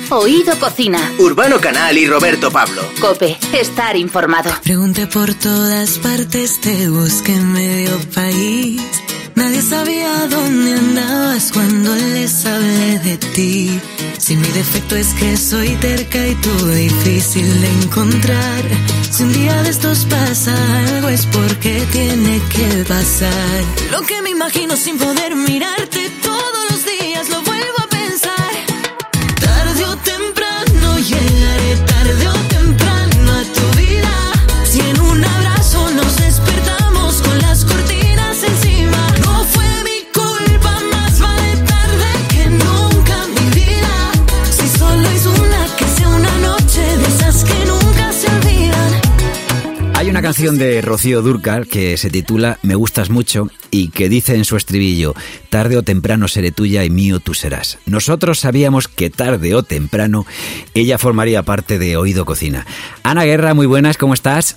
Oído Cocina. Urbano Canal y Roberto Pablo. COPE. Estar informado. Pregunté por todas partes, te busqué en medio país. Nadie sabía dónde andabas cuando les hablé de ti. Si mi defecto es que soy terca y tú difícil de encontrar. Si un día de estos pasa algo es porque tiene que pasar. Lo que me imagino sin poder mirarte todos los días lo vuelvo a pensar. Tarde o temprano llegaré, tarde o temprano a tu vida. Si en un abrazo nos despertamos con las cortinas encima. No fue mi culpa, más vale tarde que nunca, mi vida. Si solo es una, que sea una noche de esas que nunca se olvidan. Hay una canción de Rocío Dúrcal que se titula Me gustas mucho y que dice en su estribillo: tarde o temprano seré tuya y mío tú serás. Nosotros sabíamos que tarde o temprano ella formaría parte de Oído Cocina. Ana Guerra, muy buenas, ¿cómo estás?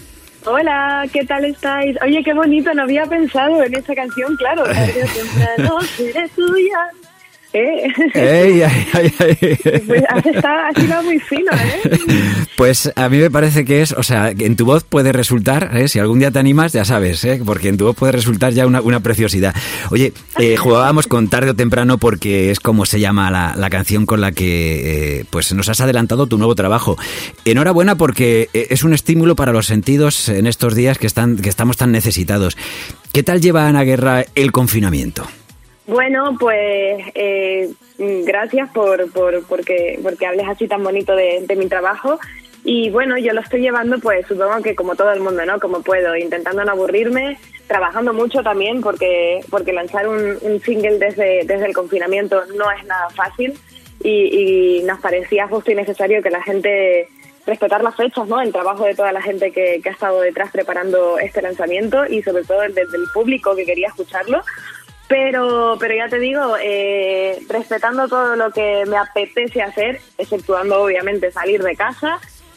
Hola, ¿qué tal estáis? Oye, qué bonito, no había pensado en esta canción, claro. Tarde o temprano seré tuya. Ey, ay, ay, ay. Pues has sido muy fino, ¿eh? Pues a mí me parece que es, o sea, que en tu voz puede resultar, si algún día te animas, ya sabes, porque en tu voz puede resultar ya una preciosidad. Oye, jugábamos con tarde o temprano porque es como se llama la canción con la que pues nos has adelantado tu nuevo trabajo. Enhorabuena porque es un estímulo para los sentidos en estos días que estamos tan necesitados. ¿Qué tal lleva Ana Guerra el confinamiento? Bueno, pues gracias porque hables así tan bonito de mi trabajo. Y bueno, yo lo estoy llevando, pues supongo que como todo el mundo, ¿no? Como puedo, intentando no aburrirme, trabajando mucho también porque lanzar un single desde el confinamiento no es nada fácil y nos parecía justo y necesario que la gente respetar las fechas, ¿no? El trabajo de toda la gente que ha estado detrás preparando este lanzamiento y sobre todo el del público que quería escucharlo. Pero ya te digo, respetando todo lo que me apetece hacer, exceptuando obviamente salir de casa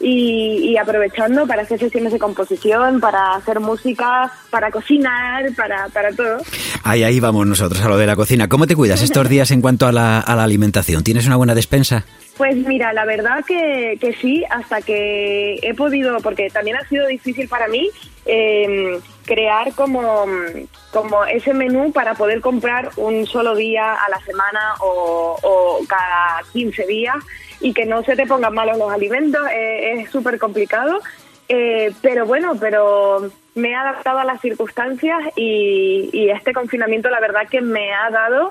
y aprovechando para hacer sesiones de composición, para hacer música, para cocinar, para todo. Ahí vamos nosotros a lo de la cocina. ¿Cómo te cuidas estos días en cuanto a la alimentación? ¿Tienes una buena despensa? Pues mira, la verdad que sí, hasta que he podido, porque también ha sido difícil para mí crear como ese menú para poder comprar un solo día a la semana o cada 15 días y que no se te pongan malos los alimentos. Es súper complicado, pero me he adaptado a las circunstancias y este confinamiento la verdad que me ha dado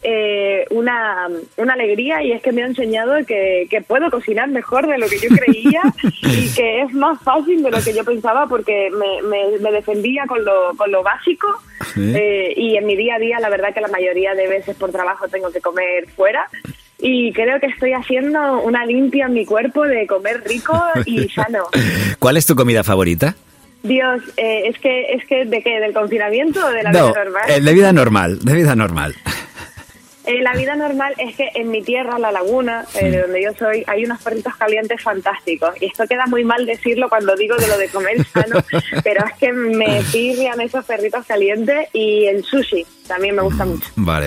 una alegría, y es que me ha enseñado que puedo cocinar mejor de lo que yo creía y que es más fácil de lo que yo pensaba, porque me defendía con lo básico. ¿Sí? Y en mi día a día la verdad que la mayoría de veces por trabajo tengo que comer fuera y creo que estoy haciendo una limpia en mi cuerpo de comer rico y sano. ¿Cuál es tu comida favorita? Dios, es que ¿de qué? ¿Del confinamiento o de la vida normal? De vida normal, de vida normal. La vida normal es que en mi tierra, La Laguna, de donde yo soy, hay unos perritos calientes fantásticos. Y esto queda muy mal decirlo cuando digo de lo de comer sano, pero es que me pirrian esos perritos calientes, y el sushi también me gusta mucho. Vale.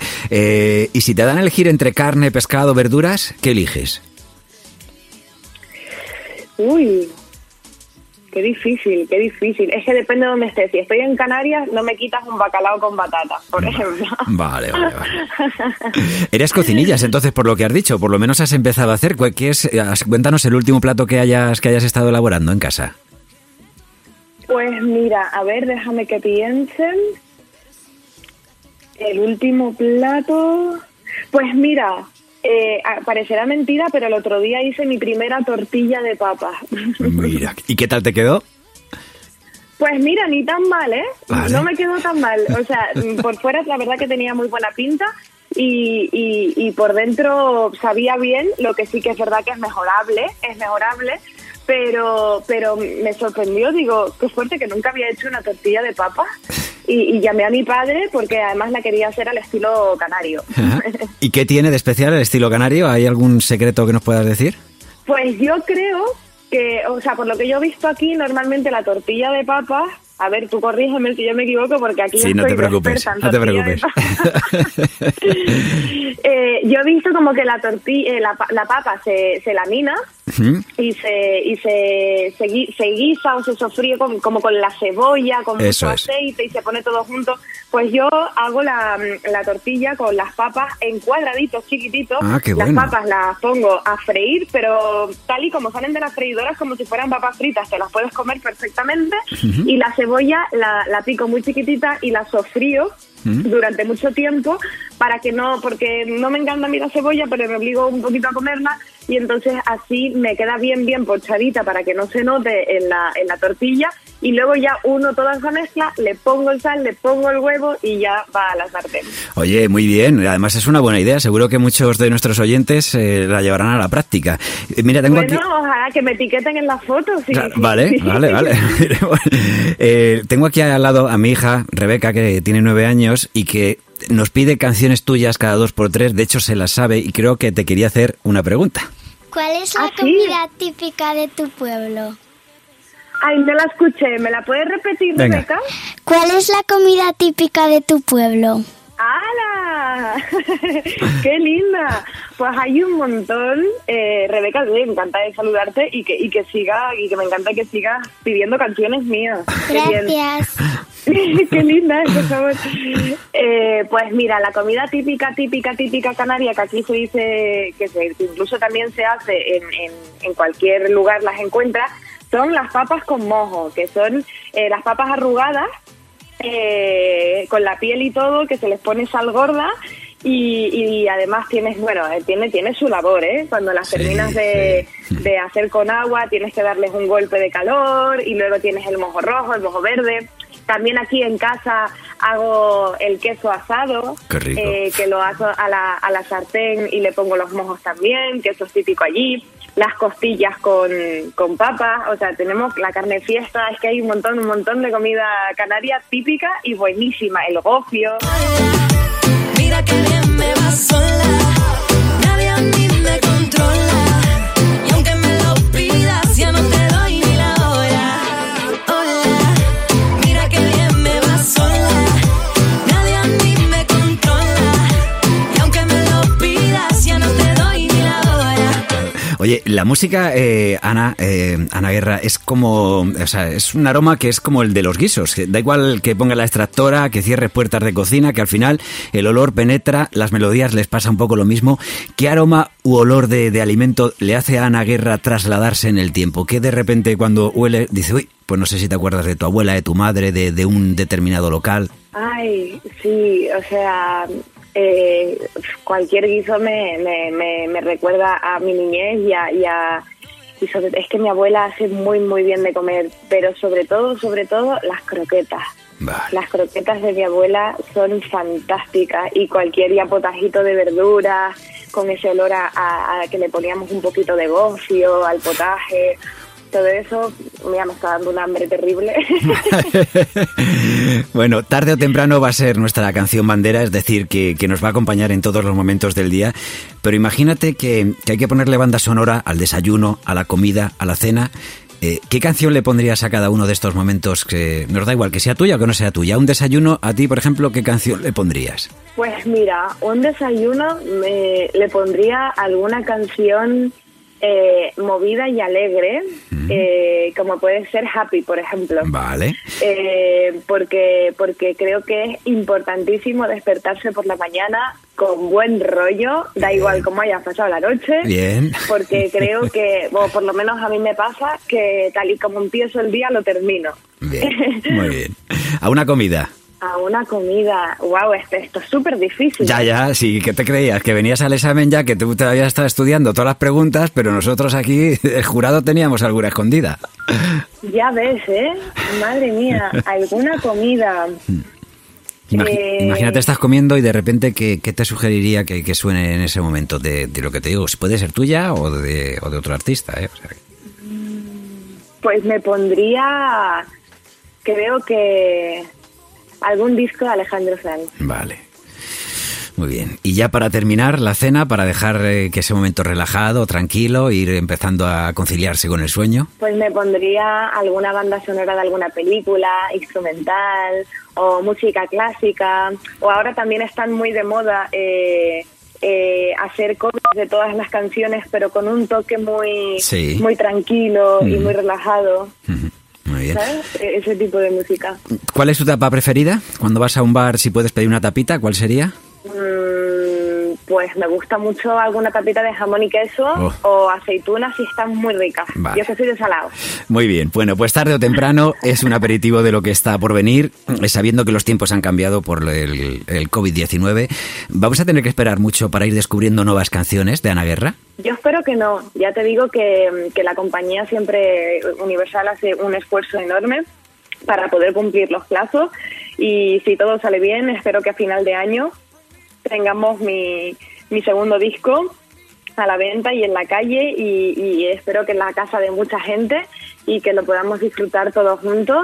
¿Y si te dan a elegir entre carne, pescado, verduras, qué eliges? Uy, qué difícil. Es que depende de dónde estés. Si estoy en Canarias, no me quitas un bacalao con batata, por ejemplo. Vale. Eres cocinillas, entonces, por lo que has dicho. Por lo menos has empezado a hacer. Cuéntanos el último plato que hayas estado elaborando en casa. Pues mira, a ver, déjame que piensen. El último plato... Pues mira... parecerá mentira, pero el otro día hice mi primera tortilla de papa. Mira, ¿y qué tal te quedó? Pues mira, ni tan mal, ¿eh? Vale. No me quedó tan mal. O sea, por fuera la verdad que tenía muy buena pinta y por dentro sabía bien. Lo que sí que es verdad que es mejorable, pero me sorprendió. Digo, qué fuerte, que nunca había hecho una tortilla de papa. Y llamé a mi padre porque además la quería hacer al estilo canario. Ajá. ¿Y qué tiene de especial el estilo canario? ¿Hay algún secreto que nos puedas decir? Pues yo creo que, o sea, por lo que yo he visto aquí, normalmente la tortilla de papas A ver, tú corrígeme si yo me equivoco, porque aquí sí, no te preocupes, no te preocupes. Yo he visto como que la papa se lamina y se guisa o se sofríe como con la cebolla, con mucho aceite y se pone todo junto. Pues yo hago la tortilla con las papas en cuadraditos chiquititos. Qué bueno. Las papas las pongo a freír, pero tal y como salen de las freidoras, como si fueran papas fritas, te las puedes comer perfectamente. Y la cebolla la pico muy chiquitita y la sofrío durante mucho tiempo porque no me encanta a mí la cebolla, pero me obligo un poquito a comerla, y entonces así me queda bien pochadita para que no se note en la tortilla, y luego ya uno toda esa mezcla, le pongo el sal, le pongo el huevo y ya va a la sartén. Oye, muy bien, además es una buena idea, seguro que muchos de nuestros oyentes la llevarán a la práctica. Mira, tengo aquí... ojalá que me etiqueten en las fotos. Sí, claro, vale. Tengo aquí al lado a mi hija, Rebeca, que tiene 9 años y que nos pide canciones tuyas cada 2x3, de hecho se las sabe, y creo que te quería hacer una pregunta. ¿Cuál es la comida típica de tu pueblo? Ay, no la escuché, ¿me la puedes repetir, venga. Rebeca? ¿Cuál es la comida típica de tu pueblo? ¡Hala! ¡Qué linda! Pues hay un montón. Rebeca, me encanta saludarte y que me encanta que sigas pidiendo canciones mías. Gracias. Qué linda, por favor. Pues mira, la comida típica canaria, que aquí se dice que incluso también se hace en cualquier lugar, las encuentras, son las papas con mojo, que son las papas arrugadas, con la piel y todo, que se les pone sal gorda, y además tiene su labor, cuando las terminas de hacer con agua, tienes que darles un golpe de calor, y luego tienes el mojo rojo, el mojo verde. También aquí en casa hago el queso asado, que lo hago a la sartén y le pongo los mojos también, que eso es típico allí. Las costillas con papas, o sea, tenemos la carne fiesta, es que hay un montón de comida canaria típica y buenísima. El gofio. Mira que bien me va sola, nadie a mí me controla, y aunque me lo pidas ya no te doy ni la hora. Hola, mira que bien me va sola, nadie a mí me controla, y aunque me lo pidas ya no te doy ni la hora. Oye, la música, Ana Guerra, es como, o sea, es un aroma que es como el de los guisos. Da igual que ponga la extractora, que cierre puertas de cocina, que al final el olor penetra, las melodías les pasa un poco lo mismo. ¿Qué aroma u olor de alimento le hace a Ana Guerra trasladarse en el tiempo? Que de repente cuando huele, dice, uy, pues no sé si te acuerdas de tu abuela, de tu madre, de un determinado local. Ay, sí, o sea... cualquier guiso me recuerda a mi niñez es que mi abuela hace muy bien de comer, pero sobre todo las croquetas. Vale. Las croquetas de mi abuela son fantásticas, y cualquier potajito de verduras con ese olor a que le poníamos un poquito de gofio al potaje. Todo eso, mira, me está dando un hambre terrible. Bueno, tarde o temprano va a ser nuestra canción bandera, es decir, que nos va a acompañar en todos los momentos del día. Pero imagínate que hay que ponerle banda sonora al desayuno, a la comida, a la cena. ¿Qué canción le pondrías a cada uno de estos momentos? Que nos da igual que sea tuya o que no sea tuya. Un desayuno, a ti, por ejemplo, ¿qué canción le pondrías? Pues mira, un desayuno le pondría alguna canción... movida y alegre, como puede ser Happy, por ejemplo. Vale. Porque creo que es importantísimo despertarse por la mañana con buen rollo, da igual cómo hayas pasado la noche. Bien. Porque creo que, bueno, por lo menos a mí me pasa que tal y como empiezo el día lo termino. Bien, muy bien. ¿A una comida? A una comida, wow, esto es súper difícil. Ya, sí, ¿qué te creías? Que venías al examen ya, que tú todavía estabas estudiando todas las preguntas, pero nosotros aquí, el jurado, teníamos alguna escondida. Ya ves, madre mía, alguna comida. Imagínate, estás comiendo y de repente, ¿qué te sugeriría que suene en ese momento? De lo que te digo, puede ser tuya o de otro artista, ¿eh? O sea, pues me pondría, creo que... algún disco de Alejandro Sanz. Vale. Muy bien. Y ya para terminar la cena, para dejar que ese momento relajado, tranquilo, ir empezando a conciliarse con el sueño. Pues me pondría alguna banda sonora de alguna película, instrumental o música clásica. O ahora también están muy de moda hacer covers de todas las canciones, pero con un toque muy tranquilo y muy relajado. Muy bien. ¿Sabes? Ese tipo de música. ¿Cuál es tu tapa preferida? Cuando vas a un bar, si puedes pedir una tapita, ¿cuál sería? Pues me gusta mucho alguna tapita de jamón y queso o aceitunas si están muy ricas. Vale. Yo que soy de salado. Muy bien. Bueno, pues tarde o temprano es un aperitivo de lo que está por venir, sabiendo que los tiempos han cambiado por el COVID-19. ¿Vamos a tener que esperar mucho para ir descubriendo nuevas canciones de Ana Guerra? Yo espero que no. Ya te digo que la compañía siempre, Universal, hace un esfuerzo enorme para poder cumplir los plazos y si todo sale bien, espero que a final de año tengamos mi segundo disco a la venta y en la calle y espero que en la casa de mucha gente y que lo podamos disfrutar todos juntos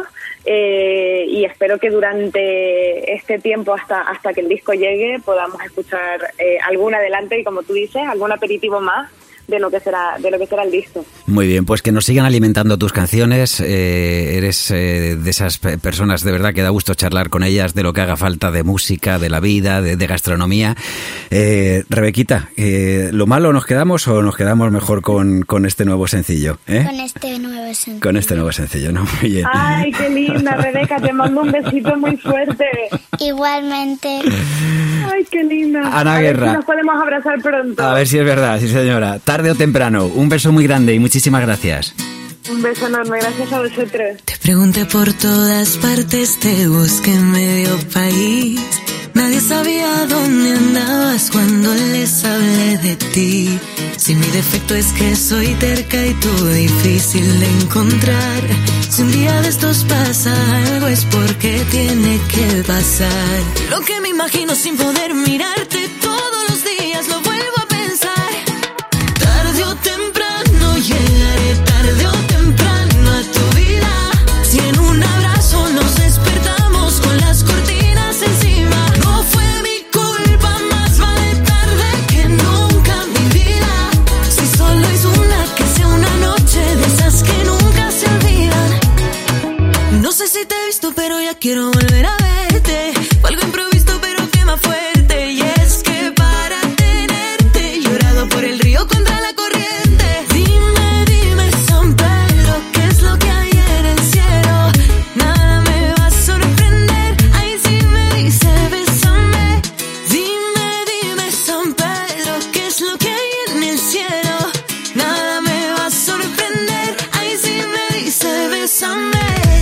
y espero que durante este tiempo hasta que el disco llegue podamos escuchar algún adelante y como tú dices, algún aperitivo más de lo que será el disco. Muy bien, pues que nos sigan alimentando tus canciones. Eres de esas personas de verdad que da gusto charlar con ellas de lo que haga falta, de música, de la vida, de gastronomía. Rebequita, ¿lo malo nos quedamos o nos quedamos mejor con este nuevo sencillo? Con este nuevo sencillo. Con este nuevo sencillo, ¿no? Muy bien. Ay, qué linda, Rebeca, te mando un besito muy fuerte. Igualmente. Ay, qué linda. Ana Guerra. A ver si nos podemos abrazar pronto. A ver si es verdad, sí señora. Tarde o temprano. Un beso muy grande y muchísimas gracias. Un beso enorme, gracias a vosotros. Te pregunté por todas partes, te busqué en medio país. Nadie sabía dónde andabas cuando les hablé de ti. Si mi defecto es que soy terca y tú difícil de encontrar. Si un día de estos pasa algo es porque tiene que pasar. Lo que me imagino sin poder mirarte todos los días lo vuelvo a pensar. Tarde o temprano llegaré, tarde o temprano a tu vida. Si en un abrazo nos despertamos con las cortinas encima. No fue mi culpa, más vale tarde que nunca mi vida. Si solo es una, que sea una noche de esas que nunca se olvidan. No sé si te he visto, pero ya quiero volver a verte. Fue algo improvisto, pero quema fuerte. Y es que para tenerte he llorado por el río contra la corriente. Dime, San Pedro, ¿qué es lo que hay en el cielo? Nada me va a sorprender. Ay, si me dice, bésame. Dime, San Pedro, ¿qué es lo que hay en el cielo? Nada me va a sorprender. Ay, si me dice, bésame.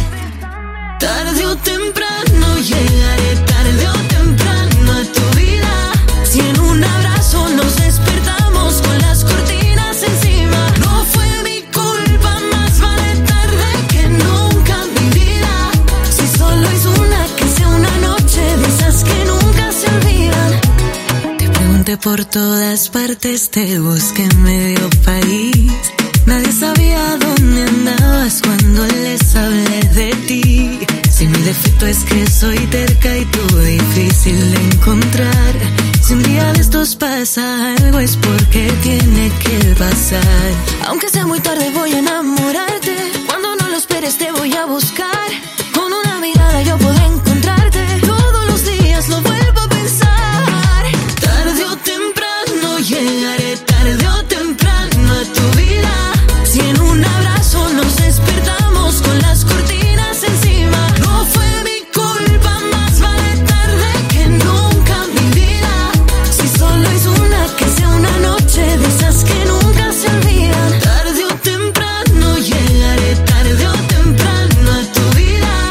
Tarde o temprano llegaré, tarde o temprano a tu vida. Si en un abrazo nos despertamos con las cortinas encima. No fue mi culpa, más vale tarde que nunca mi vida. Si solo es una, que sea una noche de esas que nunca se olvidan. Te pregunté por todas partes, te busqué en medio país. Nadie sabía dónde andabas cuando les hablé de ti. Si mi defecto es que soy terca y tú difícil de encontrar. Si un día de estos pasa algo es porque tiene que pasar. Aunque sea muy tarde voy a enamorarte. Cuando no lo esperes te voy a buscar. Con una mirada yo podré encontrarte. Todos los días lo vuelvo a pensar. Tarde o temprano llegaré, tarde o temprano a tu vida. Si en un abrazo nos despertamos con las cortinas encima. No fue mi culpa, más vale tarde que nunca mi vida. Si solo es una, que sea una noche de esas que nunca se olvidan. Tarde o temprano llegaré, tarde o temprano a tu vida.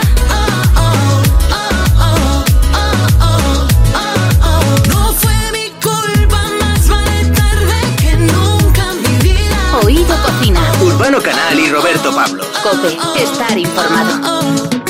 No fue mi culpa, más vale tarde que nunca mi vida. Oído Cocina. Urbano Canal y Roberto Pablo. COPE. Estar informado.